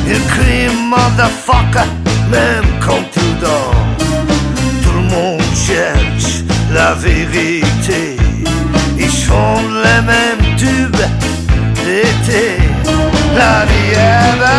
Ils crient motherfucker même quand tu dors. Tout le monde cherche la vérité. Ils chantent les mêmes tubes d'été. La vie est belle.